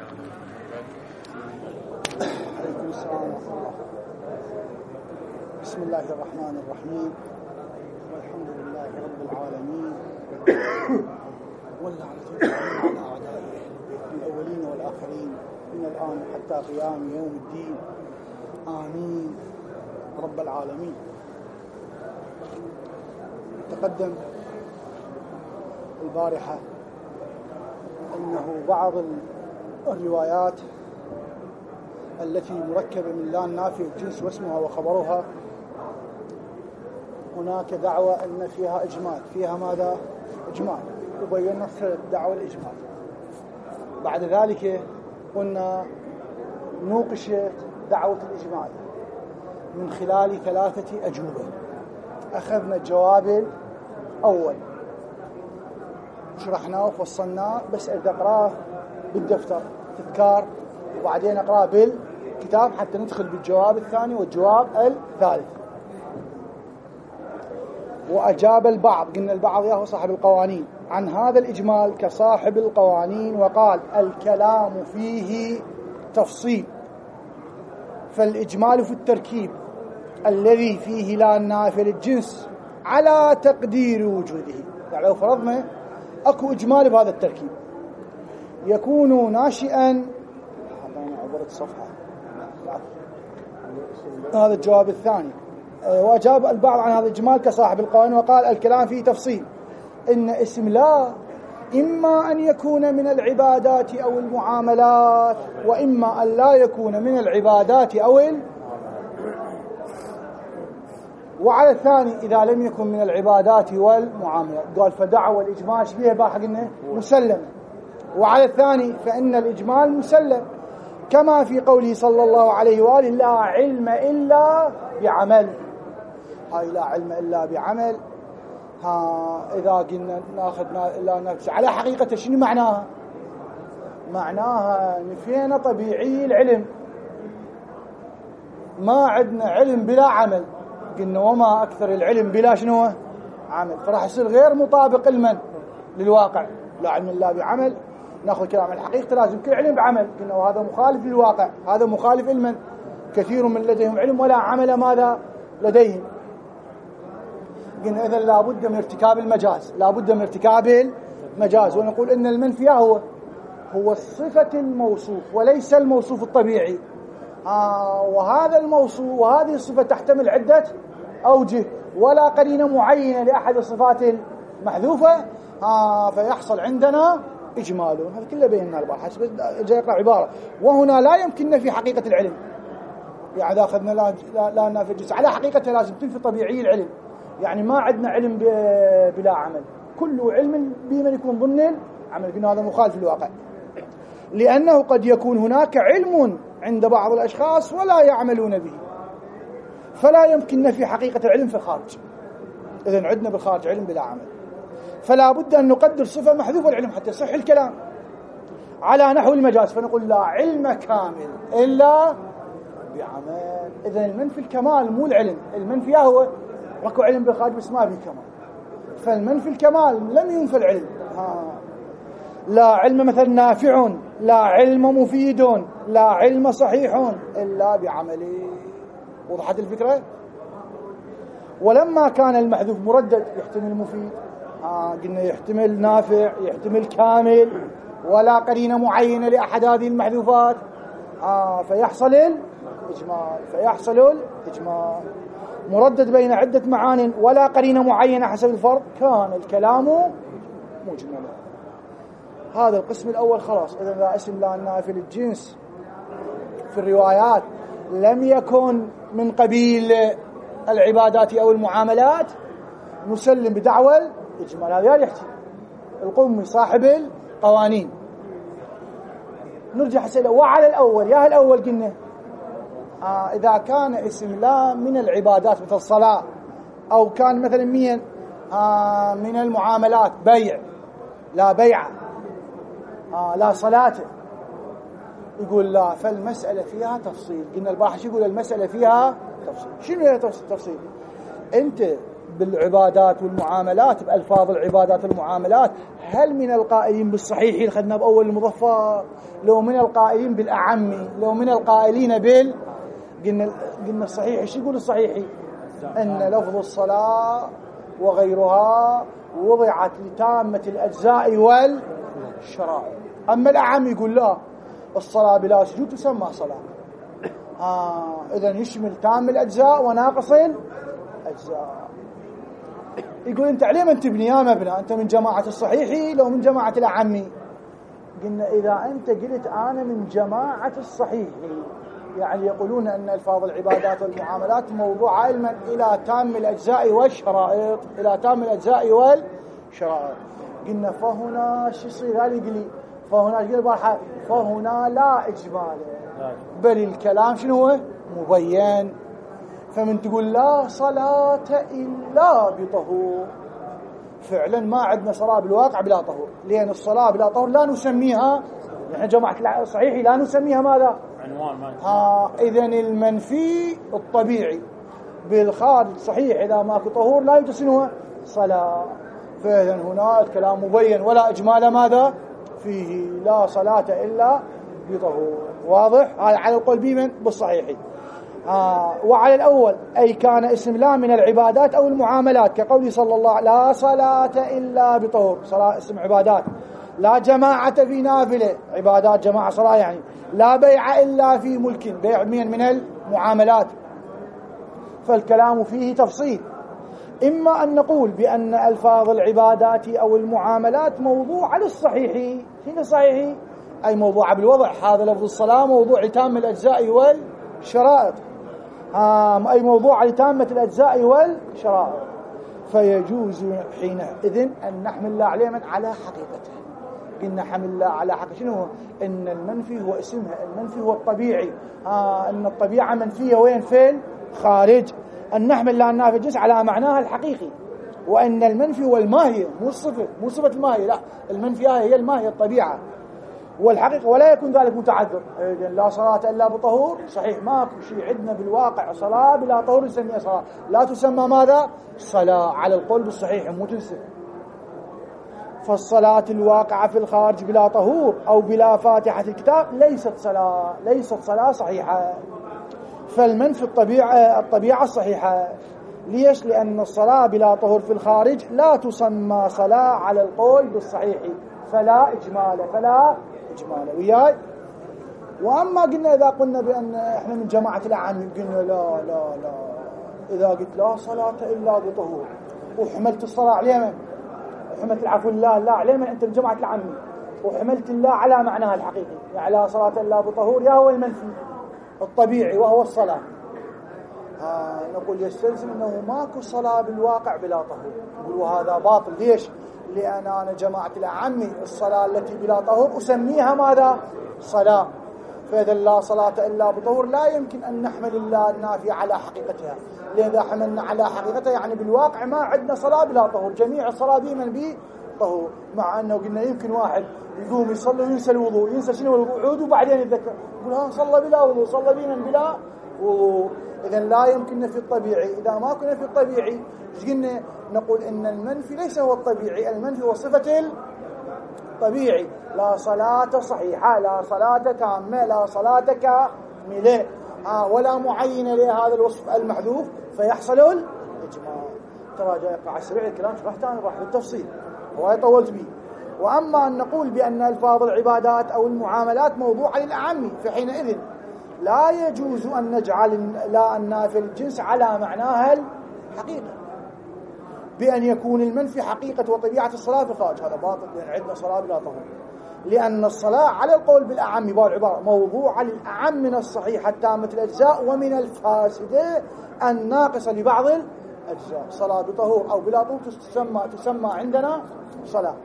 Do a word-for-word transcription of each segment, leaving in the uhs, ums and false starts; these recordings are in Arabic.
عليكم السلام ورحمة الله. بسم الله الرحمن الرحيم، والحمد لله رب العالمين، واللعنة على أعدائه الأولين والآخرين من الآن حتى قيام يوم الدين، آمين رب العالمين. تقدم البارحة أنه بعض الروايات التي مركبة من لا النافية الجنس واسمها وخبرها هناك دعوة أن فيها إجمال، فيها ماذا؟ إجمال، وبينا دعوة الإجمال. بعد ذلك قلنا نوقشت دعوة الإجمال من خلال ثلاثة أجوبة. أخذنا الجواب الأول شرحناه وفصلناه، بس أريد أقراه بالدفتر تذكار، وبعدين أقراه بالكتاب حتى ندخل بالجواب الثاني والجواب الثالث. وأجاب البعض، قلنا البعض ياهو صاحب القوانين، عن هذا الإجمال كصاحب القوانين، وقال الكلام فيه تفصيل، فالإجمال في التركيب الذي فيه لا النافي للجنس على تقدير وجوده. يعني لو فرضنا أكو إجمال بهذا التركيب يكون ناشئا، عبرت الصفحة، هذا الجواب الثاني. وأجاب البعض عن هذا الإجمال كصاحب القوانين، وقال الكلام فيه تفصيل، إن اسم لا إما أن يكون من العبادات أو المعاملات، وإما أن لا يكون من العبادات أو ال... وعلى الثاني إذا لم يكن من العبادات والمعاملات قال فدعوى الإجمال شبيه باحق إنه مسلم. وعلى الثاني فإن الإجمال مسلم، كما في قوله صلى الله عليه وآله لا علم إلا بعمل. هاي لا علم إلا بعمل، ها إذا قلنا ناخذ لا نفس على حقيقة شنو معناها؟ معناها نفينا طبيعي العلم، ما عندنا علم بلا عمل. قلنا وما أكثر العلم بلا شنو عمل، فراح يصير غير مطابق المن للواقع. لا علم إلا بعمل، ناخذ كلام الحقيقة لازم كل علم بعمل، قلنا وهذا مخالف للواقع، هذا مخالف المن. كثير من لديهم علم ولا عمل ماذا لديهم. قلنا إذن لابد من ارتكاب المجاز، لابد من ارتكاب المجاز، ونقول إن المنفي هو هو الصفة الموصوف وليس الموصوف الطبيعي. آه وهذا الموصوف وهذه الصفة تحتمل عدة أوجه ولا قرينة معينة لأحد الصفات المحذوفة، آه فيحصل عندنا إجمال. هذا كله بيننا البارح، حسب جاي يقرأ عبارة. وهنا لا يمكننا في حقيقة العلم، يعني إذا أخذنا لا لا, لا نافي الجنس على حقيقته لازم تنفي طبيعي العلم، يعني ما عندنا علم بلا عمل، كل علم بمن يكون ضمن العمل. قلنا هذا مخالف للواقع، لأنه قد يكون هناك علم عند بعض الأشخاص ولا يعملون به، فلا يمكننا في حقيقة العلم في الخارج. إذن عندنا بالخارج علم بلا عمل، فلا بد أن نقدر صفة محذوفة العلم حتى يصح الكلام على نحو المجاز، فنقول لا علم كامل إلا بعمل. إذن المنفي الكمال مو العلم، المنفي هو ركو علم بالخارج بس ما به كمال، فالمنفي الكمال لم ينفى العلم. ها. لا علم مثلا نافع، لا علم مفيد، لا علم صحيح إلا بعمله. وضحت الفكرة؟ ولما كان المحذوف مردد يحتمل مفيد، آه قلنا يحتمل نافع، يحتمل كامل، ولا قرينة معينة لأحد هذه المحذوفات، آه فيحصل الإجمال، فيحصل الإجمال. مردد بين عدة معان ولا قرينة معينة حسب الفرض، كان الكلام مجملا. هذا القسم الأول خلاص. إذا ذا اسم لا النافي للجنس في الروايات لم يكن من قبيل العبادات أو المعاملات، نسلم بدعوى الإجمال. هذا يحكي القمي صاحب القوانين. نرجع حسنا وعلى الأول، يا الأول قلنا آه إذا كان اسم لا من العبادات مثل الصلاة، أو كان مثلا مين آه من المعاملات بيع، لا بيع آه لا صلاة، يقول لا، فالمسألة فيها تفصيل. قلنا الباحث يقول المسألة فيها تفصيل. شنو هي تفصيل؟ أنت بالعبادات والمعاملات بألفاظ العبادات والمعاملات، هل من القائلين بالصحيح اللي خدنا بأول المظفر، لو من القائلين بالأعم، لو من القائلين بال قلنا قلنا الصحيح. ايش يقول الصحيح؟ أن لفظ الصلاة وغيرها وضعت لتامة الأجزاء والشرائع. أما الأعم يقول لا، الصلاة بلا سجود تسمى صلاة. آه إذن يشمل تام الأجزاء وناقص الأجزاء. يقول أنت عليه من تبني يا مبنى، أنت من جماعة الصحيحي لو من جماعة الأعمي. قلنا إذا أنت قلت أنا من جماعة الصحيحي، يعني يقولون أن ألفاظ العبادات والمعاملات موضوع علما إلى تام الأجزاء والشرائط، إلى تام الأجزاء والشرائط. قلنا فهنا شو يصير؟ قال لي فهنا قال فهنا لا إجمال، بل الكلام شنو هو؟ مبين. فمن تقول لا صلاة إلا بطهور، فعلا ما عندنا صلاة بالواقع بلا طهور، لأن الصلاة بلا طهور لا نسميها، نحن جماعة الصحيحي لا نسميها ماذا؟ عنوان ما آه إذن المنفي الطبيعي بالخارج صحيح إذا ماكو طهور لا يجسنها صلاة. فإذن هنا الكلام مبين ولا إجمال ماذا فيه، لا صلاة إلا بطهور. واضح؟ هذا على القول بمن؟ بالصحيحي. آه وعلى الأول أي كان اسم لا من العبادات أو المعاملات، كقوله صلى الله عليه لا صلاة إلا بطهور، صلاة اسم عبادات. لا جماعة في نافلة، عبادات جماعة صلاة يعني. لا بيع إلا في ملك، بيع من من المعاملات. فالكلام فيه تفصيل، إما أن نقول بأن ألفاظ العبادات أو المعاملات موضوع للصحيح، هنا صحيح أي موضوع بالوضع، هذا لفظ الصلاة موضوع لتام الأجزاء والشرائط، أي موضوع لتامة الأجزاء والشرائط. فيجوز حينئذ أن نحمل الله عليه على حقيقته. قلنا حمل الله على حقيقته شنو هو؟ إن المنفي هو اسمها، المنفي هو الطبيعي. آه أن الطبيعة منفية وين؟ فين؟ خارج. أن نحمل الله النافي الجنس على معناها الحقيقي، وأن المنفي هو الماهية، مو الصفة، مو صفة الماهية، لا المنفي هي الماهية الطبيعة والحقيقة، ولا يكون ذلك متعذر. لا صلاة إلا بطهور، صحيح ماكو شيء عندنا بالواقع صلاة بلا طهور نسميها صلاة، لا تسمى ماذا؟ صلاة على القول بالصحيح، مو تنسى. فالصلاة الواقعة في الخارج بلا طهور أو بلا فاتحة الكتاب ليست صلاة، ليست صلاة صحيحة. فالمنفي الطبيعة الطبيعة الصحيحة. ليش؟ لأن الصلاة بلا طهور في الخارج لا تسمى صلاة على القول بالصحيح، فلا إجمال، فلا إجمال. وياي؟ وأما قلنا إذا قلنا بأن إحنا من جماعة الأعمي، قلنا لا لا لا، إذا قلت لا صلاة إلا بطهور وحملت الصلاة على من؟ وحملت العفو الله لا على من؟ أنت من جماعة الأعمي، وحملت الله على معناها الحقيقي، يعني لا صلاة إلا بطهور يا هو المنفي الطبيعي وهو الصلاة. آه نقول يستلزم أنه ماكو صلاة بالواقع بلا طهور. نقول وهذا باطل. ليش؟ لأن أنا جماعة الأعمي الصلاة التي بلا طهور أسميها ماذا؟ صلاة. فإذا لا صلاة إلا بطهور لا يمكن أن نحمل الله النافية على حقيقتها، لذا حملنا على حقيقتها يعني بالواقع ما عندنا صلاة بلا طهور، جميع الصلاة بمن به طهور. مع أنه قلنا يمكن واحد يقوم يصلي وينسى الوضوء، ينسى شنو الوضوء وبعدين يتذكر يقول ها صلى بلا وضوء، صلى بينا بلا وضوء. إذا لا يمكن في الطبيعي. إذا ما كنا في الطبيعي ايش قلنا؟ نقول إن المنفي ليس هو الطبيعي، المنفي هو صفة الطبيعي. لا صلاة صحيحة، لا صلاة تامة، لا صلاة كاملة، آه ولا معينة لهذا الوصف المحذوف فيحصل الإجمال. ترى جاي يقع السريع الكلام شرحت أنا راح بالتفصيل وهي طولت به. وأما أن نقول بأن ألفاظ العبادات أو المعاملات موضوع للأعمي، فحينئذ لا يجوز أن نجعل لا النافي الجنس على معناها الحقيقة، بأن يكون المنفي حقيقة وطبيعة الصلاة في الخارج. هذا باطل، لأن عندنا صلاة بلا طهور. لأن الصلاة على القول بالأعم بالعبارة موضوع للأعم من الصحيحة التامة الأجزاء ومن الفاسدة الناقصة لبعض الأجزاء. صلاة بطهور أو بلا طهور تسمى تسمى عندنا صلاة.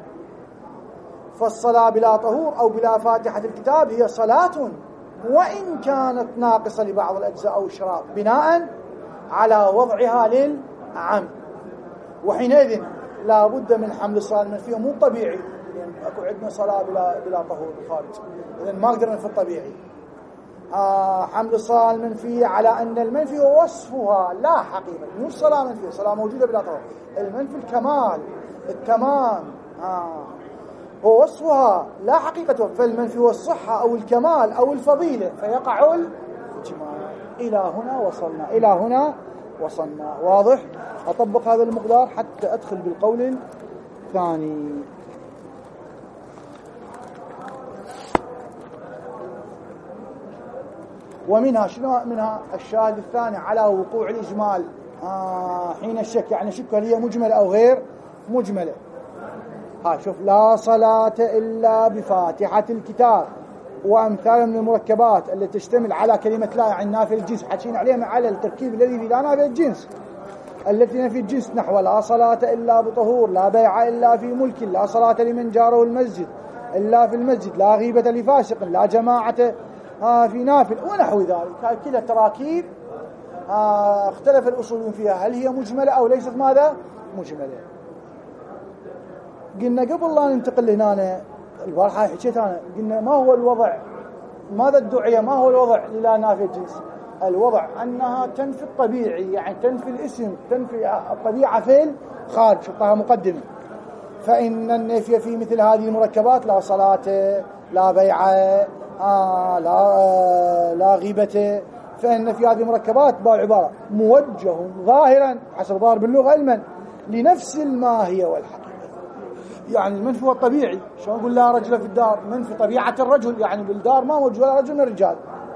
فالصلاة بلا طهور أو بلا فاتحة الكتاب هي صلاة وإن كانت ناقصة لبعض الأجزاء أو الشرائط، بناء على وضعها للأعم. وحينئذ لا بد من حمل الصلاة المنفية، مو طبيعي، لأن أكو عندنا صلاة بلا بلا طهور بالخارج، إذن ما قدرنا في الطبيعي. آه حمل الصلاة المنفية على أن المنفي هو وصفها لا حقيقة، مو الصلاة منفية، الصلاة موجودة بلا طهور، المنفي الكمال التمام، آه هو وصفها لا حقيقة، فالمنفي هو الصحة أو الكمال أو الفضيلة، فيقع الإجماع. إلى هنا وصلنا، إلى هنا وصلنا. واضح؟ أطبق هذا المقدار حتى أدخل بالقول الثاني. ومنها شنو؟ منها الشاهد الثاني على وقوع الإجمال آه حين الشك، يعني شك هل هي مجملة أو غير مجملة. ها شوف، لا صلاة إلا بفاتحة الكتاب وأمثال من المركبات التي تشتمل على كلمة لا، يعني نافي الجنس، حكين عليها على التركيب الذي في لا نافي الجنس، التي نفي الجنس، نحو لا صلاة إلا بطهور، لا بيع إلا في ملك، لا صلاة لمن جاره المسجد إلا في المسجد، لا غيبة لفاسق، لا جماعة آه في نافل، ونحو ذلك. كلها تراكيب آه اختلف الأصوليون فيها هل هي مجملة أو ليست ماذا مجملة. قلنا قبل لا ننتقل هنا البارحة حكيت أنا، قلنا ما هو الوضع، ماذا الدعية، ما هو الوضع للا نافي الجنس؟ الوضع أنها تنفي الطبيعي، يعني تنفي الاسم، تنفي الطبيعة في الخارج. شطها مقدمة. فإن النفي في مثل هذه المركبات لا صلاة، لا بيع، آه لا آه لا غيبة، فإن في هذه المركبات بالعبارة موجه ظاهرا حسب ظاهر باللغة علما لنفس الماهية والحقيقة. يعني المنفي هو الطبيعي، شو نقول لا رجل في الدار، منفي طبيعة الرجل، يعني بالدار ما موجود ولا رجل من الرجال.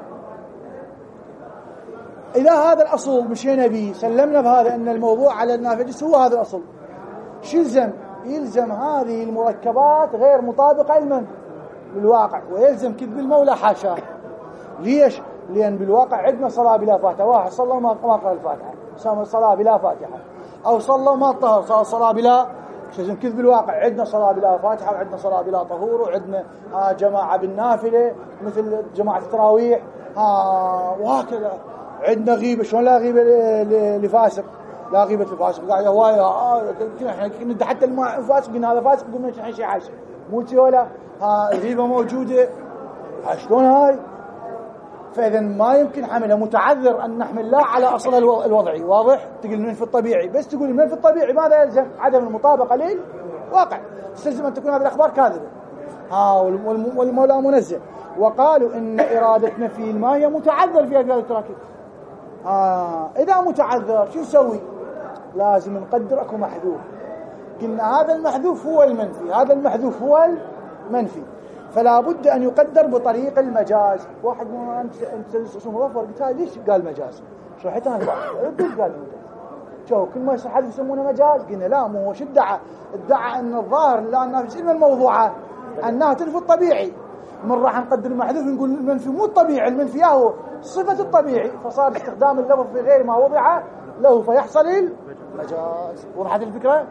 إذا هذا الأصل مشينا به، سلمنا بهذا أن الموضوع على النافذ هو هذا الأصل، شو يلزم؟ يلزم هذه المركبات غير مطابقة لمن؟ بالواقع، ويلزم كذب المولى حاشاه. ليش؟ لأن بالواقع عندنا صلاة بلا فاتحة، واحد صلى وما قرأ الفاتحة سمى صلاة بلا فاتحة، أو صلى وما طهر صار صلاة بلا، لازم كذب بالواقع. عندنا صلاة بلا فاتحة، وعندنا صلاة بلا طهور، وعندنا آه جماعة بالنافلة مثل جماعة التراويح، آه وهكذا. عندنا غيبة، شلون لا غيبة لفاسق؟ لا غيبة لفاسق، قاعد هواي آه احنا ندى حتى الفاسق قلنا هذا فاسق، قلنا الحين شيء عايش مو شيء ولا ها الغيبة موجودة، شلون هاي؟ فإذا ما يمكن حملها، متعذر أن نحمل لا على أصلها الوضعي. واضح؟ تقول من في الطبيعي، بس تقول من في الطبيعي ماذا يلزم؟ عدم المطابقة للواقع، تستلزم أن تكون هذه الأخبار كاذبة. ها والمولى منزه. وقالوا إن إرادة نفي الماهية متعذر في هذه التراكيب. آه إذا متعذر شو نسوي؟ لازم نقدر أكو محذوف. قلنا هذا المحذوف هو المنفي، هذا المحذوف هو المنفي، فلا بد أن يقدر بطريق المجاز. واحد ما أنت اسمه مظفر قلت هاي ليش قال مجاز؟ شرحت أنا البعض ليش قال مجاز؟ شو كل ما يصير حد يسمونه مجاز؟ قلنا لا، مو هو شو ادعى؟ ادعى أن الظاهر لا نافذ إلما الموضوعة أنها تنفي الطبيعي. من راح نقدر المحذوف نقول المنفي مو الطبيعي، المنفي هو صفة الطبيعي، فصار استخدام اللفظ في غير ما وضع له فيحصل المجاز. وضحت الفكرة؟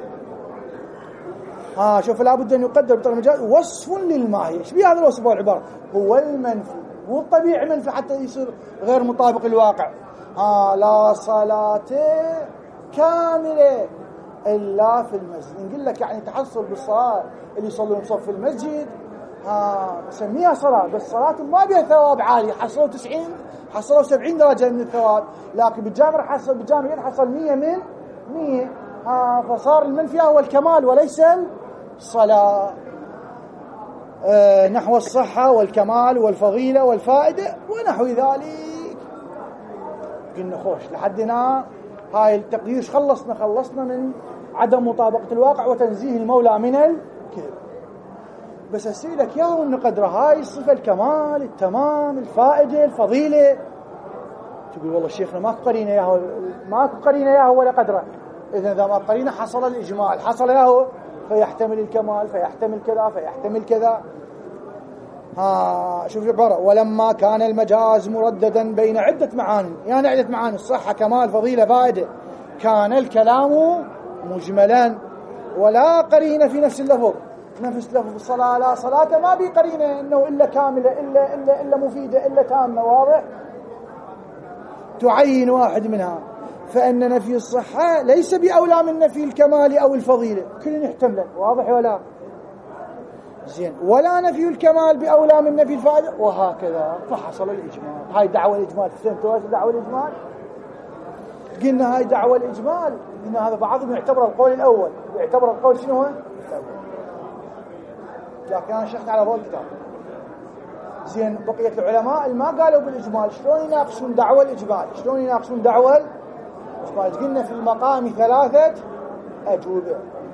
ها شوف، لابد أن يقدر بطريقة المجاز وصف للماهية. ايش بيه هذا الوصف والعبارة؟ هو المنفي، مو الطبيعي منفي حتى يصير غير مطابق للواقع. ها لا صلاة كاملة إلا في المسجد. نقول لك يعني تحصل بالصلاة اللي يصلون صف في المسجد، ها سميها صلاة، بس صلاة ما بها ثواب عالي، حصلوا تسعين حصلوا سبعين درجة من الثواب، لكن بالجامع حصل بالجامع حصل مية من مية. ها فصار المنفي هو الكمال وليس الصلاة. أه نحو الصحة والكمال والفضيلة والفائدة ونحو ذلك. قلنا خوش لحد هنا هاي التقدير خلصنا خلصنا من عدم مطابقة الواقع وتنزيه المولى من الكذب. بس أسألك ياهو أن قدر هاي الصفة الكمال التمام الفائدة الفضيلة، تقول والله شيخنا ماكو قرينة ياهو، ماكو قرينة ياهو ولا قدره. إذا إذا ما قرينة حصل الإجمال، حصل ياهو فيحتمل الكمال، فيحتمل كذا، فيحتمل كذا. ها شوف العبارة: ولما كان المجاز مرددا بين عدة معاني، يعني عدة معاني الصحة كمال فضيلة فائدة، كان الكلام مجملا ولا قرينة في نفس اللفظ. نفس لفظ الصلاة لا صلاة ما بي قرينة إنه إلا كاملة إلا إلا إلا مفيدة إلا تامة. واضح؟ تعين واحد منها، فإن نفي الصحة ليس بأولى من نفي الكمال أو الفضيلة، كلن يحتمل. واضح ولا؟ زين، ولا نفي الكمال بأولى من نفي الفائدة، وهكذا فحصل الإجمال. هاي دعوة الإجمال، فهمتوا دعوة الإجمال؟ قلنا هاي دعوة الإجمال، قلنا هذا بعضهم يعتبر القول الأول، يعتبر القول شنو هو؟ لكن أنا شرحت على ضوء الكتاب. زين، بقية العلماء اللي ما قالوا بالإجمال شلون يناقشون دعوة الإجمال؟ شلون يناقشون دعوة الإجمال؟ قلنا في المقام ثلاثة أجوبة.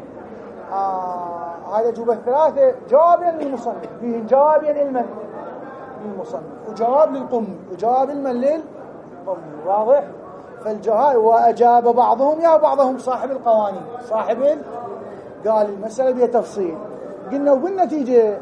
آه هذه الأجوبة الثلاثة جوابا للمصنف، فيهن جوابا لمن؟ للمصنف، وجواب للقمي، وجواب لمن؟ للقمي. واضح؟ فالجواب وأجاب بعضهم يا بعضهم صاحب القوانين، صاحب ال... قال المسألة بها تفصيل. قلنا وبالنتيجة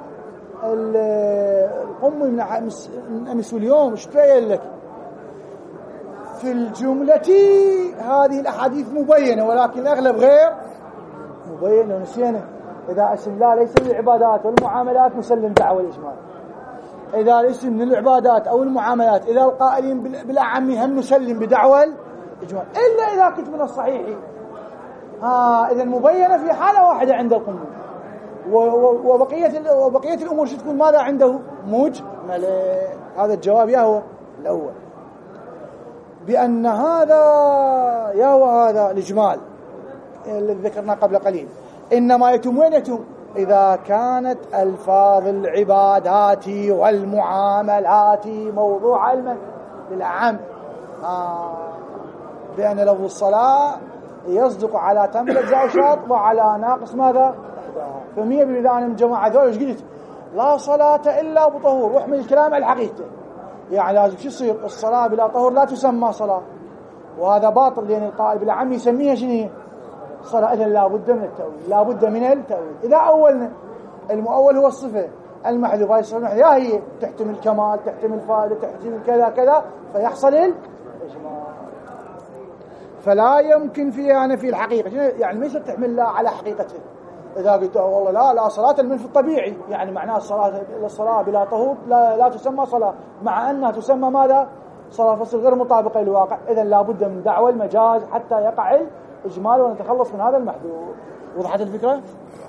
القمي من أمس واليوم ايش تبين لك؟ في الجملة هذه الأحاديث مبينة، ولكن الأغلب غير مبينة. ونسينا إذا اسم الله ليس للعبادات والمعاملات نسلم دعوة الإجمال، إذا الاسم من العبادات أو المعاملات إذا القائلين بالأعم هم نسلم بدعوة الإجمال، إلا إذا كنت من الصحيح. ها إذا مبينة في حالة واحدة عند القمي، وبقية وبقية الأمور شو تكون ماذا عنده؟ مجمل. هذا الجواب يا هو الأول، بأن هذا يا هو هذا الإجمال الذي ذكرناه قبل قليل إنما يتم وين يتم؟ إذا كانت ألفاظ العبادات والمعاملات موضوع علما للأعم. آه بأن لفظ الصلاة يصدق على تام الأجزاء وشرط وعلى ناقص ماذا؟ فمية بالمئة أنا من جماعة ذول ايش قلت؟ لا صلاة إلا بطهور، واحمل الكلام على الحقيقة. يعني لازم شو يصير؟ الصلاة بلا طهور لا تسمى صلاة، وهذا باطل، لأن القائل بالعام يسميها شنو؟ صلاة. إذا لا بد من التأويل، لا بد من التأويل. إذا أولنا المؤول هو الصفة المحذوفة، هاي الصفة المحذوفة يا هي تحتمل كمال، تحتمل فائدة، تحتمل كذا كذا، فيحصل الإجمال. فلا يمكن فيها نفي الحقيقة، يعني ليس تحمل لا على حقيقته. إذا قلت والله لا لا صلاة المن في الطبيعي، يعني معناه الصلاة الصلاة بلا طهور لا, لا تسمى صلاة، مع أنها تسمى ماذا؟ صلاة، فصل غير مطابقة للواقع. إذا لابد من دعوة المجاز حتى يقع الإجمال ونتخلص من هذا المحذور. وضحت الفكرة؟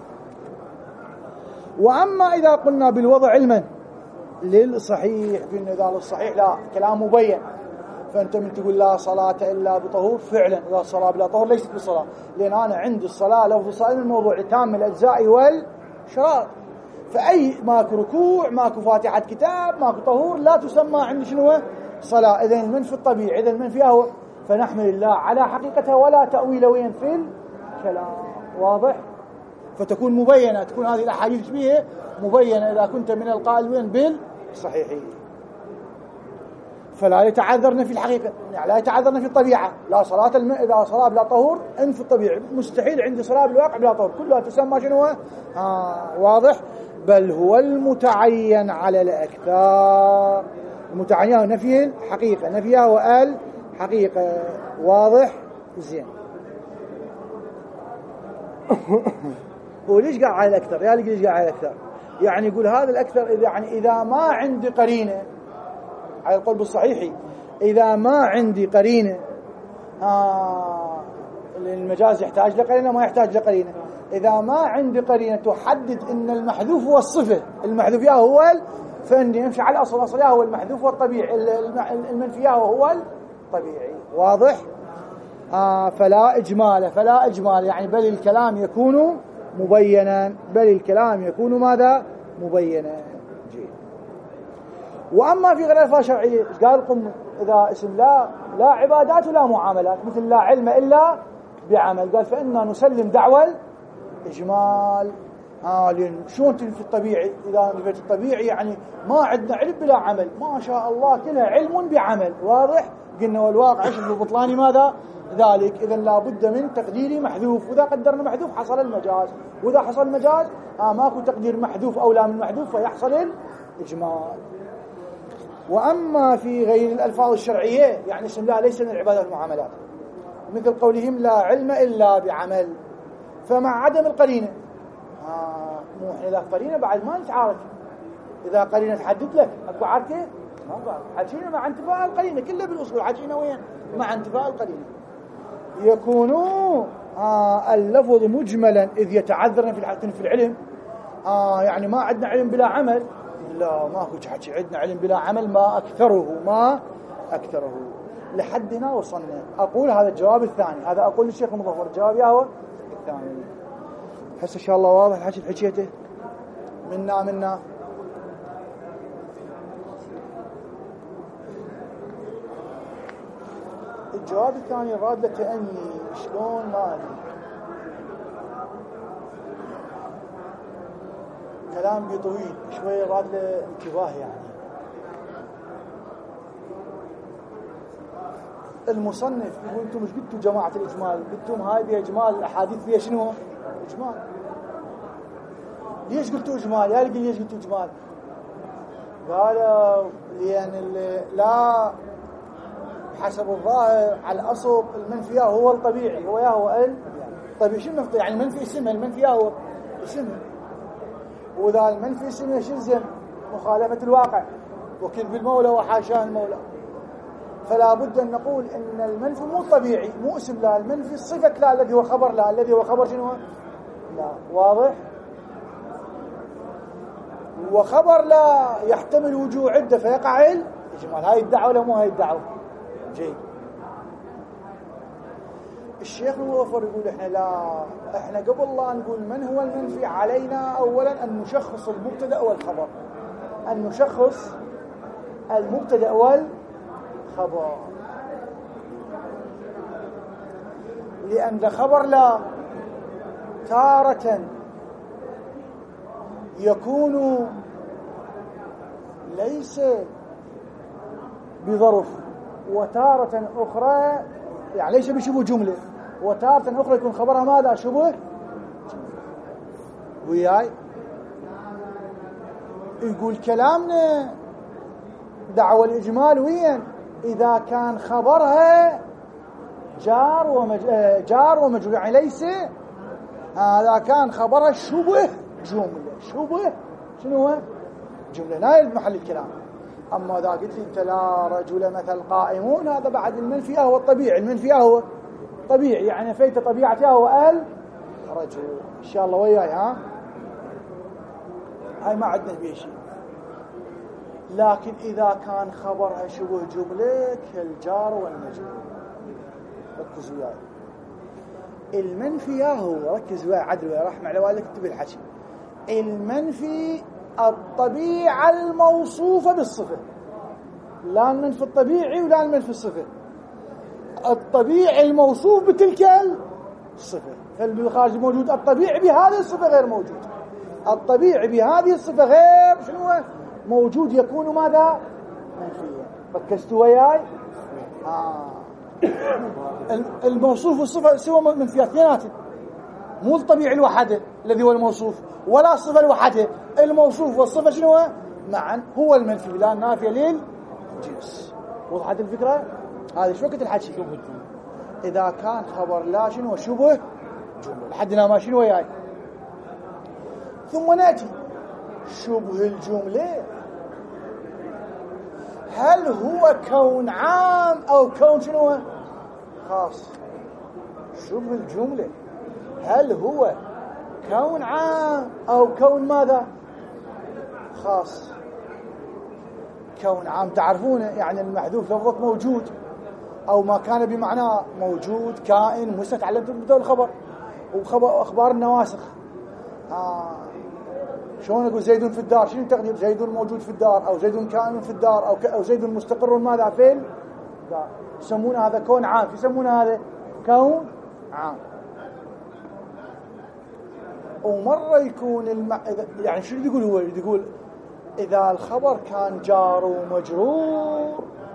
وأما إذا قلنا بالوضع علما للصحيح، قلنا إذا للصحيح لا كلام مبين، فأنت من تقول لا صلاة إلا بطهور، فعلا لا صلاة بلا طهور ليست بصلاة، لأن أنا عندي الصلاة لفظ الصلاة من الموضوع تام الأجزاء والشرائط، فأي ماكو ركوع، ماكو فاتحة كتاب، ماكو طهور، لا تسمى عندي شنو صلاة. إذن المن في الطبيعي، إذن المن فيها هو، فنحمل الله على حقيقتها ولا تأويل وين في الكلام. واضح؟ فتكون مبينة، تكون هذه الأحاديث بها مبينة إذا كنت من القائل وين بالصحيحين. فلا يتعذرن في الحقيقة، يعني لا يتعذرن في الطبيعة. لا صلاة الم... إذا صلاة بلا طهور إن في الطبيعي مستحيل عندي صلاة بالواقع بلا طهور، كلها تسمى شنو؟ آه واضح؟ بل هو المتعين على الأكثر، المتعين نفي الحقيقة، نفيها وقال حقيقة. واضح؟ زين. هو ليش قاعد على الأكثر؟ يعني ليش قاعد على الأكثر؟ يعني يقول هذا الأكثر إذا يعني إذا ما عندي قرينة، على القول بالصحيح إذا ما عندي قرينة، آه المجاز يحتاج لقرينة ما يحتاج لقرينة. إذا ما عندي قرينة تحدد إن المحذوف هو الصفة، المحذوف ياه هو ال... فإني أمشي على الأصل، الأصل ياه هو المحذوف والطبيعي، المنفي ياه هو الطبيعي. واضح؟ آه فلا إجمال، فلا إجمال يعني بل الكلام يكون مبينا، بل الكلام يكون ماذا؟ مبينا. وأما في غير الألفاظ الشرعية قال القمي إذا اسم لا لا عبادات ولا معاملات، مثل لا علم إلا بعمل، قال فإننا نسلم دعوة الإجمال. آه لأن شلون في الطبيعي؟ إذا نفيت الطبيعي يعني ما عندنا علم بلا عمل، ما شاء الله كلها علم بعمل. واضح؟ قلنا والواقع ايش البطلاني ماذا؟ ذلك. إذا لابد من تقدير محذوف، وإذا قدرنا محذوف حصل المجاز، وإذا حصل المجاز آه ماكو تقدير محذوف أو لا من محذوف فيحصل الإجمال. وأما في غير الألفاظ الشرعية يعني اسم الله ليس من العبادات والمعاملات، مثل قولهم لا علم إلا بعمل، فمع عدم القرينة آه مو إحنا إذا قرينة بعد ما نتعارك، إذا قرينة تحدد لك أكو عاركة ما بعرف حكينا مع انتفاء القرينة، كله بالأصول حكينا وين مع انتفاء القرينة. يكون آه اللفظ مجملا إذ يتعذرن في في العلم، آه يعني ما عندنا علم بلا عمل؟ لا، ماكو حكي، عندنا علم بلا عمل ما أكثره، ما أكثره. لحد هنا وصلنا. أقول هذا الجواب الثاني، هذا أقول للشيخ مظفر الجواب ياهو الثاني. حس إن شاء الله واضح الحكي اللي حكيته منا منا. الجواب الثاني راد لتأني، شلون ما أدري، كلام بي طويل شوية، راد له انتباه. يعني المصنف يقول انتم مش قلتوا جماعة الإجمال، قلتم هاي بها إجمال، الأحاديث بها شنو؟ إجمال. ليش قلتوا إجمال؟ يا لقي ليش قلتوا إجمال؟ قالوا لأن لا حسب الظاهر على الأصل المنفي هو الطبيعي، هو يا هو الطبيعي. شو المنفي؟ يعني المنفي اسمه، المنفي هو اسمه، وإذا المنفي اسمه شو يلزم؟ مخالفة الواقع، وكذب المولى وحاشاه المولى. فلا بد أن نقول إن المنفي مو طبيعي، مو اسم لا، المنفي صفة لا الذي هو خبر لا، الذي هو خبر شنو؟ لا. واضح؟ وخبر لا يحتمل وجوه عدة فيقع الإجمال. هاي الدعوة ولا مو هاي الدعوة؟ جيد. الشيخ المظفر يقول احنا لا، احنا قبل لا نقول من هو المنفي علينا اولا ان نشخص المبتدا والخبر، ان نشخص المبتدا والخبر، لان خبر لا تارة يكون ليس بظرف، وتارة اخرى يعني ليس بشبه جملة، وتارة أخرى يكون خبرها ماذا؟ شبه. وياي يقول كلامنا دعوة الإجمال وين؟ إذا كان خبرها جار ومج... جار ومجرور، يعني ليس هذا كان خبرها شبه جملة، شبه شنو هو؟ جملة، لا يلد محل الكلام. أما إذا قلت لي أنت لا رجل مثل قائمون، هذا بعد المنفي هو الطبيعي، المنفي هو طبيعي، يعني فيت طبيعتها هو الرجل. إن شاء الله وياي ها، هاي ما عندنا بيه شيء. لكن إذا كان خبرها شبه جملة كالجار والمجرور، ركز وياي. المنفي هو، ركز وياي عدل وياي، رحمة على والدك اكتب الحكي. المنفي الطبيعة الموصوفة بالصفة، لا المنفي الطبيعي ولا المنفي الصفة، الطبيعي الموصوف بتلك الصفة. فالخارج موجود الطبيعي بهذه الصفة غير موجود، الطبيعي بهذه الصفة غير شنو موجود، يكون ماذا؟ منفيا. ركزتوا وياي؟ آه. الموصوف والصفة سوى منفيات اثنيناتهم، مو الطبيعي الوحده الذي هو الموصوف، ولا الصفة الوحده، الموصوف والصفة شنو معا هو المنفي، لا نافية للجنس. وضحت الفكرة؟ هذه شو وقت الحكي؟ إذا كان خبر لا شنو شبه جملة، لحدنا ما شنو وياي. ثم نأتي شبه الجملة، هل هو كون عام أو كون شنو خاص؟ شبه الجملة هل هو كون عام أو كون ماذا؟ خاص. كون عام تعرفونه، يعني المحذوف لفظة موجود أو ما كان بمعنى موجود، كائن، مستتر، علمتم بدون الخبر وخبر أخبار النواسخ. آه. شلون أقول زيد في الدار؟ شنو تقدير؟ زيد موجود في الدار، أو زيد كائن في الدار، أو, ك... أو زيد مستقر ماذا في الدار. يسمونه هذا كون عام، يسمونه هذا كون عام. ومرة يكون الم... يعني شو يقول هو؟ يقول إذا الخبر كان جار ومجرور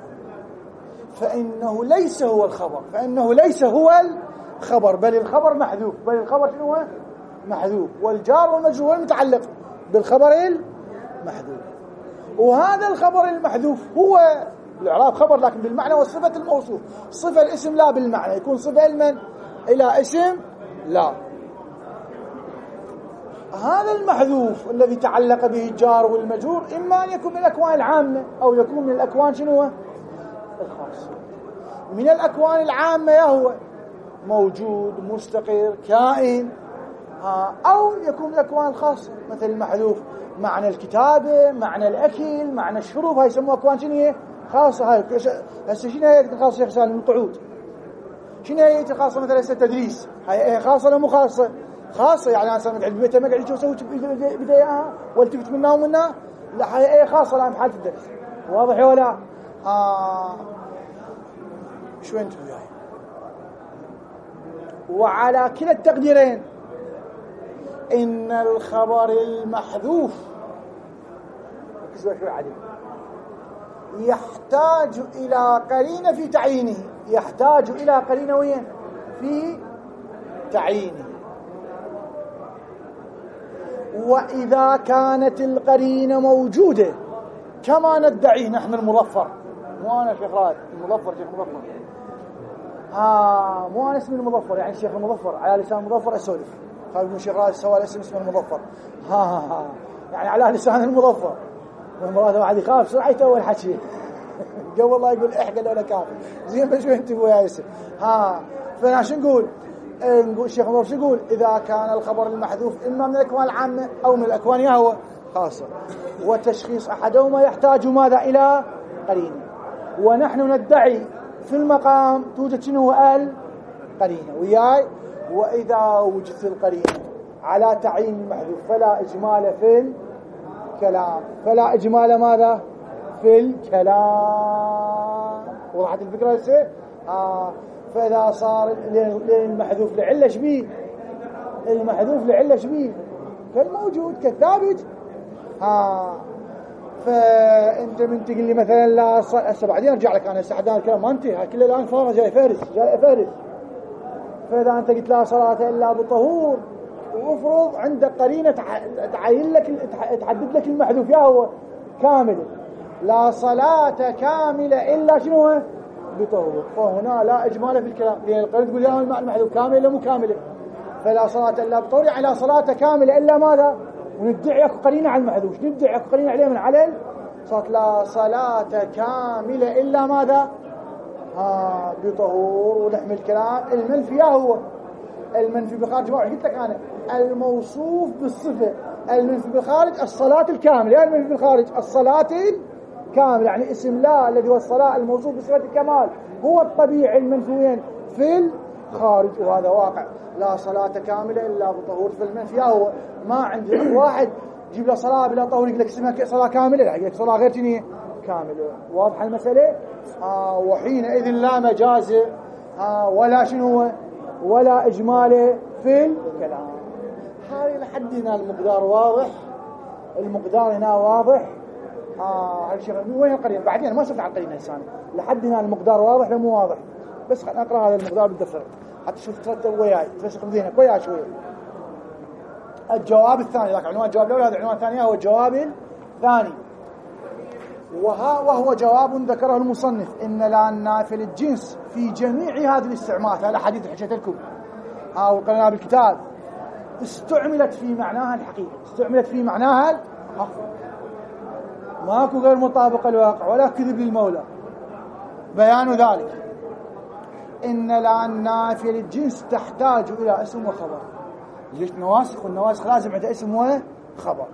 فإنه ليس هو الخبر، فإنه ليس هو الخبر، بل الخبر محذوف، بل الخبر شنو هو؟ محذوف، والجار والمجرور متعلق بالخبر المحذوف. وهذا الخبر المحذوف هو بالإعراب خبر لكن بالمعنى والصفة الموصوف، صفة الاسم لا بالمعنى، يكون صفة المن إلى اسم لا. هذا المحذوف الذي تعلق به الجار والمجرور إما أن يكون من الأكوان العامة أو يكون من الأكوان شنو الخاصة. من الأكوان العامة يا هو موجود، مستقر، كائن، أو يكون الأكوان الخاصة مثل المحذوف معنى الكتابة، معنى الأكل، معنى الشرب، هاي يسموها أكوان شنو هي؟ خاصة. هاي هسه شنو هي الخاصة شيخ سالم؟ القعود. شنو هي الخاصة مثلا هسه التدريس؟ هاي خاصة ولا مو خاصة؟ خاصة. يعني أنا مقعد ببيته ما قاعد يسوي بده إياها والتفت منها ومنها، لا هي ايه خاصة الآن في حالة الدرس. واضح ولا؟ آه شو انتم وياي؟ وعلى كلا التقديرين إن الخبر المحذوف ركزوا شوي عدل يحتاج إلى قرينة في تعيينه، يحتاج إلى قرينة وين؟ في تعيينه. وإذا كانت القرينة موجودة كما ندعي نحن المظفر، مو أنا شيخ رائد المظفر، شيخ مظفر آه مو أنا اسمي المظفر، يعني الشيخ المظفر على لسان المظفر أسولف، قال ابن الشيخ رائد سوى الاسم اسمه المظفر، ها ها ها يعني على لسان المظفر. والمراد بعد يخاف سرعة أول حكي قبل الله يقول إحقى لولا كافي زين بشو انتبهوا يا ياسر. ها فأنا شو نقول؟ نقول الشيخ مظفر شو يقول؟ إذا كان الخبر المحذوف إما من الأكوان العامة أو من الأكوان يهوى خاصة، وتشخيص أحدهما يحتاج ماذا؟ إلى قرينة. ونحن ندعي في المقام توجد شنو القرينة وياي. وإذا وجدت القرينة على تعيين المحذوف فلا إجمال في الكلام، فلا إجمال ماذا؟ في الكلام. وضحت الفكرة هسه؟ آه فإذا صار للمحذوف لعلة شبيه، المحذوف لعلة شبيه كالموجود كالثابت. ها فأنت من تقول لي مثلا لا هسه بعدين أرجع لك أنا هسه حدان الكلام ما انتهى كله الآن فارغ جاي فارس جاي فارس. فإذا أنت قلت لا صلاة إلا بطهور وافرض عندك قرينة تعين لك تحدد لك المحذوف يا هو كامل، لا صلاة كاملة إلا شنو بطهور، فهنا لا إجمال في الكلام، لأن القرينة تقول يا المحذوف كامل إلا مو كاملة، فلا صلاة إلا بطهور يعني لا صلاة كاملة إلا ماذا؟ وندعي أكو قرينة على المحذوف، ندعي أكو قرينة عليه من علل صارت لا صلاة كاملة إلا ماذا؟ ها بطهور. ونحمل الكلام المنفي هو المنفي بالخارج، ما قلت لك أنا الموصوف بالصفة المنفي بالخارج الصلاة الكاملة، يعني المنفي بالخارج الصلاة الكاملة، يعني اسم لا الذي هو الصلاة الموصوف بصفة الكمال هو الطبيعي المنفي في الخارج، وهذا واقع. لا صلاة كاملة إلا بطهور في المنفي هو ما عندي واحد جيب له صلاة بلا طهور يقول لك اسمها صلاة كاملة، لا يقول لك صلاة غير تنية كاملة. واضحة المسألة؟ آه وحينئذ لا مجاز آه ولا شنو ولا إجمال في الكلام. هاي لحد هنا المقدار واضح، المقدار هنا واضح. آه هالشيء وين القرينة؟ بعدين ما صرت على القرينة لساني. لحد هنا المقدار واضح ولا مو واضح؟ بس خلينا نقرأ هذا المقدار بالدفتر حتى شوف ترتب وياي تفسق بذهنك وياي شوية. الجواب الثاني ذاك عنوان الجواب الأول، هذا العنوان الثاني هو الجواب الثاني، وها وهو جواب ذكره المصنف إن لا النافل الجنس في جميع هذه الاستعمالات. هذا حديث حكيت لكم أو قلنا بالكتاب استعملت في معناها الحقيقي، استعملت في معناها الحق، ماكو غير مطابق الواقع ولا كذب للمولى. بيان ذلك إن لا النافل الجنس تحتاج إلى اسم وخبر. جيت نواسخ والنواسخ لازم عندها اسم وخبر.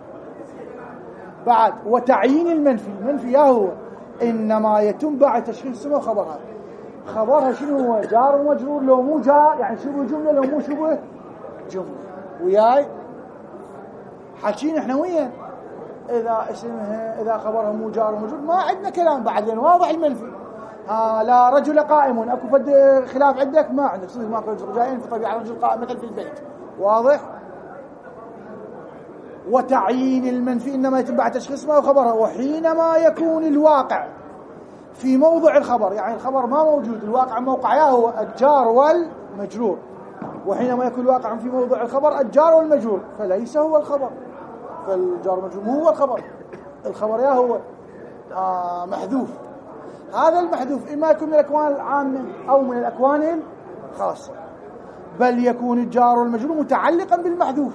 بعد وتعيين المنفي، المنفي هو إنما يتم بعد تشخيص اسمه وخبرها. خبرها شنو هو؟ جار ومجرور لو مو جار يعني شبه جملة لو مو شبه جملة. وياي حكينا احنا وين إذا اسمها إذا خبرها مو جار ومجرور ما عندنا كلام بعد لأن واضح المنفي. ها لا رجل قائم أكو فد خلاف عندك ما عندك صدق ماكو رجل جايين في طبيعة رجل قائم مثل في البيت واضح. وتعيين المنفي إنما يتم بعد تشخيص ما وخبرها. وحينما يكون الواقع في موضع الخبر يعني الخبر ما موجود الواقع موقعه هو الجار والمجرور، وحينما يكون الواقع في موضع الخبر الجار والمجرور فليس هو الخبر، فالجار والمجرور مو هو الخبر، الخبر يا هو آه محذوف. هذا المحذوف إما يكون من الأكوان العامة أو من الأكوان الخاصة، بل يكون الجار والمجرور متعلقا بالمحذوف،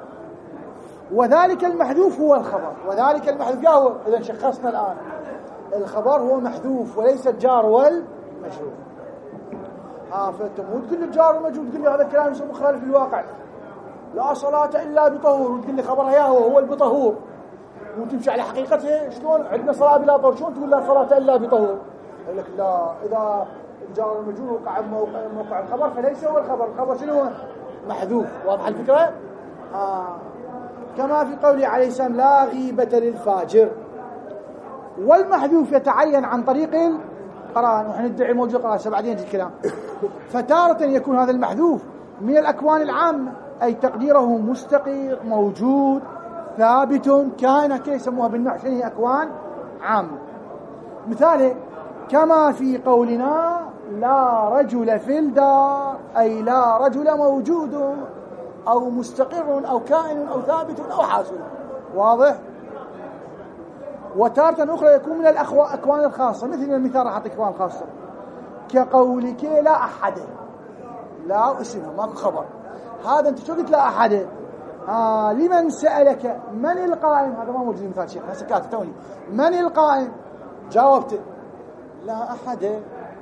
وذلك المحذوف هو الخبر، وذلك المحذوف يا هو. إذا شخصنا الآن الخبر هو محذوف وليس الجار والمجرور. ها فتمود كل الجار والمجرور تقول لي هذا الكلام يصير مخالف للواقع، لا صلاة إلا بطهور، وتقول لي خبرها يا هو هو البطهور وتمشي على حقيقتها. شلون عندنا صلاة بلا طهور؟ شلون تقول لا صلاة إلا بطهور؟ يقول لك لا، إذا الجار المجرور وقع موقع, موقع الخبر فليس هو الخبر، الخبر شنو هو؟ محذوف. واضح الفكرة؟ آه. كما في قوله عليه السلام لا غيبة للفاجر. والمحذوف يتعين عن طريق القرائن، ونحن ندعي موجود قرائن بعدين يجي الكلام. فتارة يكون هذا المحذوف من الأكوان العامة، أي تقديره مستقر موجود ثابت كائن، كي يسموها بالنحو شنو هي أكوان عامة. مثاله كما في قولنا لا رجل في الدار، أي لا رجل موجود أو مستقر أو كائن أو ثابت أو حاصل. واضح؟ وتارة أخرى يكون من الأكوان الخاصة، مثل المثال راح أعطيك أكوان خاصة كقولك لا أحد، لا اسمه ماكو خبر، هذا أنت شو قلت لا أحد؟ آه لمن سألك من القائم، هذا ما موجود مثال شيخ هسه كاتب توني من القائم، جاوبت لا أحد.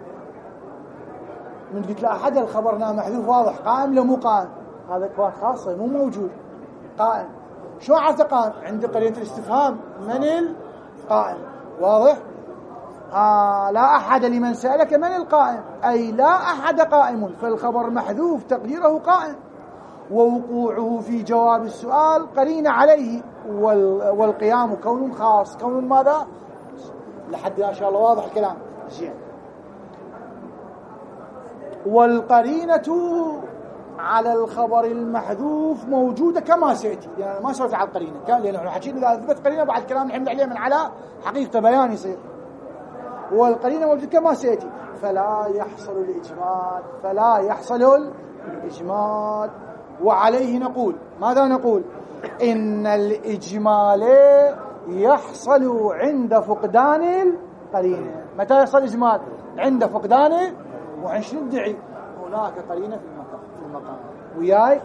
من قلت لا أحد الخبرنا محذوف واضح، قائم لا مو قائم، هذا أكوان خاصة مو موجود قائم. شو عرفت قائم؟ عند قرينة الاستفهام من القائم. واضح؟ آه لا أحد لمن سألك من القائم، أي لا أحد قائم، فالخبر محذوف تقديره قائم، ووقوعه في جواب السؤال قرين عليه، والقيام كون خاص، كون ماذا؟ لحد إن شاء الله واضح الكلام زين. والقرينة على الخبر المحذوف موجودة كما سيأتي، يعني ما سويت على القرينة كان، لأنه احنا حكينا إذا أثبت قرينة بعد كلام نحمل عليه من على حقيقة بيان يصير. والقرينة موجودة كما سيأتي، فلا يحصل الإجمال، فلا يحصل الإجمال. وعليه نقول ماذا نقول؟ إن الإجمال يحصل عند فقدان القرينة. متى يحصل الإجمال؟ عند فقدان، وعنش ندعي هناك قرينة في المقام, في المقام. وياي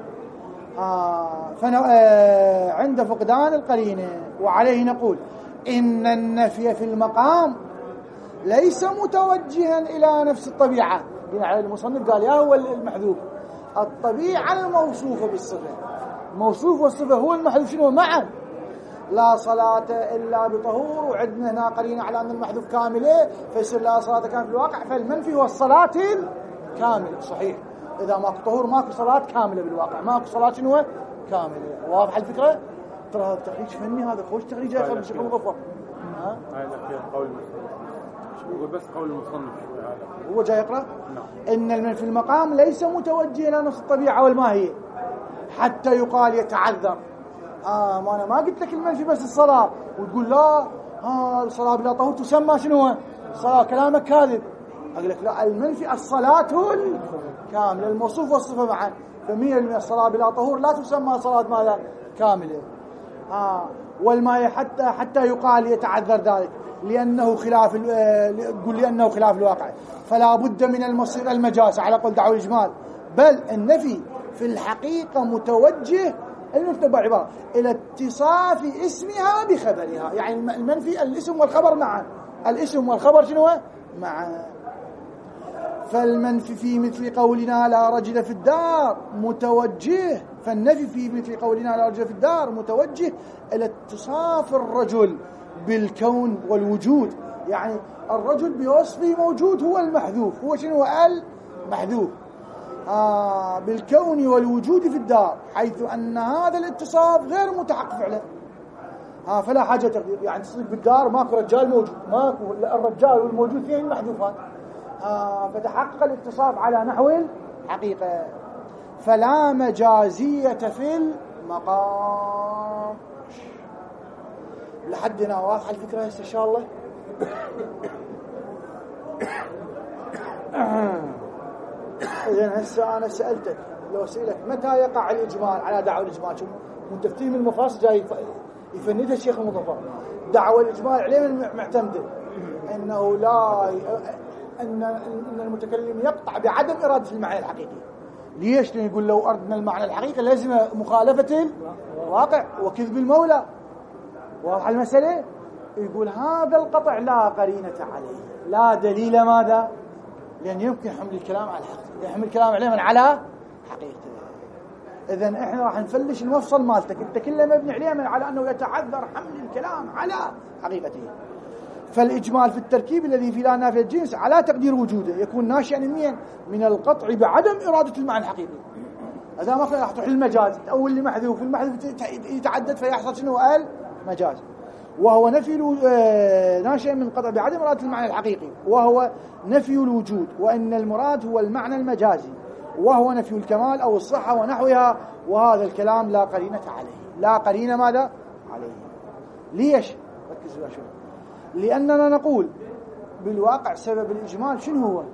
آه فن... آه عند فقدان القرينة. وعليه نقول إن النفي في المقام ليس متوجها إلى نفس الطبيعة. يعني المصنف قال يا هو المحذوف الطبيعة الموصوفة بالصفة، الموصوف والصفة هو المحذوف شنو معا، لا صلاة إلا بطهور، وعندنا هنا قرينة على أن المحذوف كاملة فيصير لا صلاة كان في الواقع، فالمنفي هو الصلاة الكاملة. صحيح، إذا ماكو طهور ماكو صلاة كاملة بالواقع، ماكو صلاة شنو كاملة. واضح الفكرة؟ ترى هذا تخريج فني، هذا خوش تخريج يا أخي بشكل مغفر. ها هذا في قول يقول بس قول المصنف هو جاي يقرأ نعم. إن المنفي في المقام ليس متوجه إلى نفس الطبيعة والماهية حتى يقال يتعذر. آه ما أنا ما قلت لك المنفي بس الصلاة وتقول لا آه الصلاة بلا طهور تسمى شنو صلاة، كلامك كاذب. أقول لك لا، المنفي الصلاة كاملة، الموصوف والصفة معا، فمية من الصلاة بلا طهور لا تسمى صلاة ماذا كاملة. آه والماهية حتى حتى يقال يتعذر ذلك، لأنه خلاف تقول لأنه خلاف الواقع، فلا بد من المصير المجاز على قول دعوة الإجمال. بل النفي في الحقيقة متوجه المكتوب عبارة إلى اتصاف اسمها بخبرها، يعني المنفي الاسم والخبر معا، الاسم والخبر شنو معا. فالمنفي في مثل قولنا لا رجل في الدار متوجه، فالنفي في مثل قولنا لا رجل في الدار متوجه إلى اتصاف الرجل بالكون والوجود، يعني الرجل بوصفه موجود هو المحذوف، هو شنو المحذوف آه بالكون والوجود في الدار، حيث أن هذا الاتصاف غير متحقق فعلا. آه فلا حاجة تقدير، يعني تصير بالدار ماكو رجال موجود، ماكو الرجال والموجود فيه المحذوفات، آه فتحقق الاتصاف على نحو الحقيقة. فلا مجازية في المقام. لحدنا واضحة الفكرة إن شاء الله. إذن هسه أنا سألتك، لو سألك متى يقع الإجمال على دعوة الإجمال، شو منتفتين من المفاصل جاي يفندها الشيخ المظفر، دعوة الإجمال عليه معتمدة أنه لا أن أن المتكلم يقطع بعدم إرادة المعنى الحقيقي. ليش؟ لأن يقول لو أردنا المعنى الحقيقي لازم مخالفة الواقع وكذب المولى. واضح المسألة؟ يقول هذا القطع لا قرينة عليه، لا دليل ماذا؟ لأن يمكن حمل الكلام على الحقيقة، يحمل الكلام عليه من على حقيقته. إذن إحنا راح نفلش المفصل مالتك، أنت كله مبني عليه من على أنه يتعذر حمل الكلام على حقيقته. فالإجمال في التركيب الذي في لا نافية الجنس على تقدير وجوده يكون ناشئا منين؟ من القطع بعدم إرادة المعنى الحقيقي. إذا ما راح تروح المجاز تأول اللي محذوف، المحذوف يتعدد فيحصل شنو؟ المجاز، وهو نفي ناشئ من قطع بعدم إرادة المعنى الحقيقي، وهو نفي الوجود، وإن المراد هو المعنى المجازي، وهو نفي الكمال أو الصحة ونحوها. وهذا الكلام لا قرينة عليه، لا قرينة ماذا؟ عليه. ليش؟ ركزوا شوي. لأننا نقول بالواقع سبب الإجمال شنو هو؟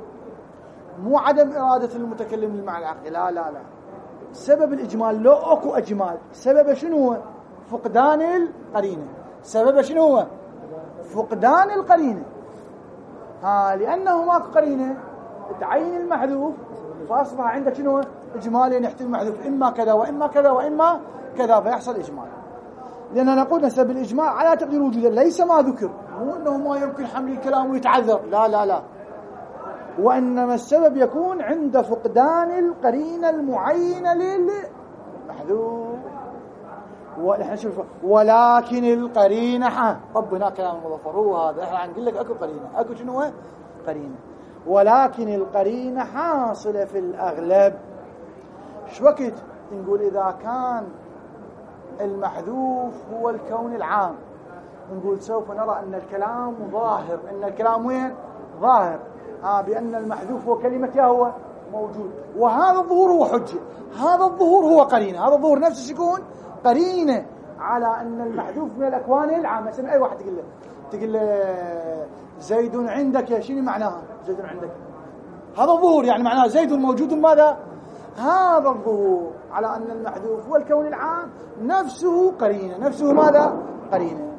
مو عدم إرادة المتكلم للمعنى العقلي، لا لا لا. سبب الإجمال لو أكو أجمال سبب شنو هو؟ فقدان القرينة. سبب شنو هو؟ فقدان القرينة. ها لأنه ماكو قرينة تعين المحذوف فأصبح عندك شنو؟ إجمال، يعني يحتمل المحذوف إما كذا وإما كذا وإما كذا فيحصل إجمال. لأننا نقول نسب الإجمال على تقدير وجوده، ليس ما ذكر، مو أنه ما يمكن حمل الكلام ويتعذر، لا لا لا، وإنما السبب يكون عند فقدان القرينة المعينة للمحذوف. ونحن نشوف ولكن القرينة ها طب هنا كلام المظفر هو هذا، احنا نقول لك اكو قرينة، اكو شنو هو؟ قرينة. ولكن القرينة حاصلة في الأغلب. شو وقت نقول إذا كان المحذوف هو الكون العام، نقول سوف نرى أن الكلام ظاهر، أن الكلام وين؟ ظاهر، آه بأن المحذوف هو كلمة يا هو موجود، وهذا الظهور هو حجة، هذا الظهور هو قرينة، هذا الظهور نفسه يكون قرينة على أن المحذوف من الأكوان العامة. مثلا أي واحد تقول له تقول له زيد عندك، يا شنو معناها زيد عندك؟ هذا الظهور، يعني معناها زيد موجود ماذا؟ هذا الظهور على أن المحذوف هو الكون العام نفسه قرينة، نفسه ماذا؟ قرينة.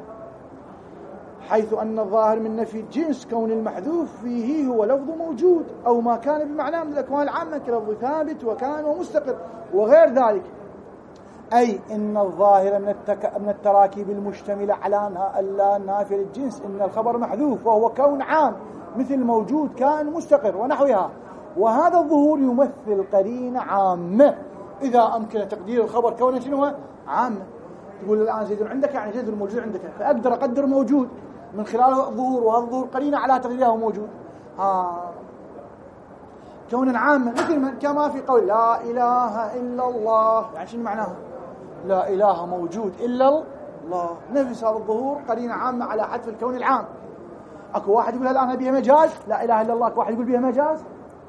حيث أن الظاهر من نفي الجنس كون المحذوف فيه هو لفظ موجود أو ما كان بمعناه من الأكوان العامة كلفظ ثابت وكان ومستقر وغير ذلك. أي إن الظاهر من, التك... من التراكيب المشتملة على ألا نافية للجنس إن الخبر محذوف وهو كون عام مثل موجود كان مستقر ونحوها، وهذا الظهور يمثل قرينة عامة إذا أمكن تقدير الخبر كونه شنو عامة. تقول الآن زيد عندك، يعني زيد الموجود عندك، فأقدر أقدر موجود من خلال الظهور، وهذا الظهور قرينة على تقديره موجود. ها كون عاما مثل من كما في قول لا إله إلا الله، يعني شنو معناها؟ لا إله موجود إلا الله، نفس هذا الظهور قرينة عامة على حذف الكون العام. أكو واحد يقول الآن بها مجاز، لا إله إلا الله، أكو واحد يقول بها مجاز،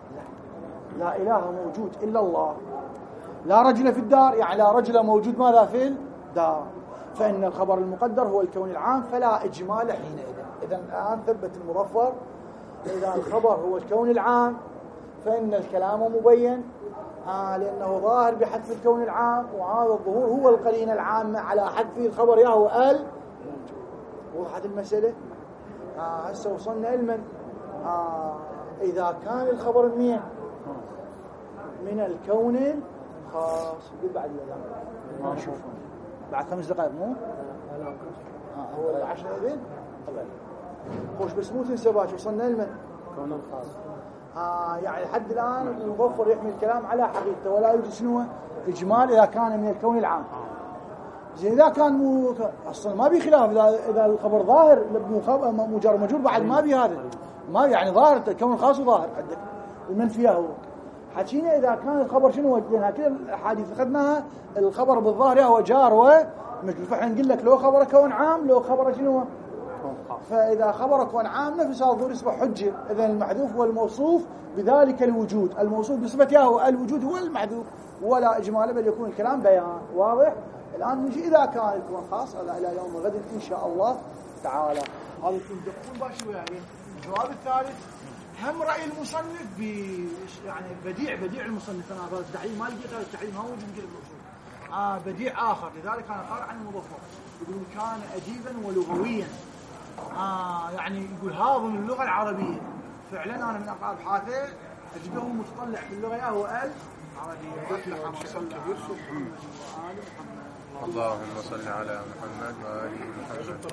لا لا إله موجود إلا الله. لا رجل في الدار، يعني لا رجل موجود ماذا في الدار، فإن الخبر المقدر هو الكون العام فلا إجمال حينئذ. إذن الآن ثبت المظفر إذا الخبر هو الكون العام فإن الكلام مبين، آه لأنه ظاهر بحذف الكون العام، وهذا الظهور هو القرينة العامة على حذف الخبر يا هو ال. وضحت المسألة؟ آه هسه وصلنا لمن؟ آه إذا كان الخبر منين؟ من الكون الخاص. قل بعد الأذان ما نشوف بعد خمس دقائق مو؟ آه هو العشرة إذن؟ طبعا خوش بس مو تنسى باش وصلنا لمن؟ كون الخاص. آه يعني لحد الآن المظفر يحمل الكلام على حقيقته ولا يوجد شنو إجمال إذا كان من الكون العام. زين إذا كان مو أصلا ما بي خلاف، إذا إذا الخبر ظاهر مجرد مجرور بعد ما بي هذا ما يعني ظاهر الكون الخاص وظاهر عندك المنفي هو حكينا. إذا كان الخبر شنو وجدنا كل الأحاديث أخذناها الخبر بالظاهر هو جار ومجرور، فإحنا نقول لك لو خبر كون عام لو خبر شنو، فإذا خبر كون عام نفس هذا الظهور يصبح حجة. إذا المحذوف هو الموصوف بذلك الوجود، الموصوف بصفته هو الوجود هو المحذوف ولا إجمال، بل يكون الكلام بيان واضح. الآن نجي إذا كان الكون خاص هذا إلى يوم غد إن شاء الله تعالى. هذا يكون باشي يعني. الجواب الثالث هم رأي المصنف ب يعني بديع بديع المصنف، أنا هذا التحليل ما لقيت، هذا التحليل ما هو موجود في الأصول. آه بديع آخر، لذلك أنا قارئ عن المظفر يقول كان أديبا ولغويا. آه يعني يقول هاضم اللغة العربية. فعلا أنا من أقرأ أبحاثه أجده متطلع في اللغة هو العربية. اللهم صل على محمد وآل محمد.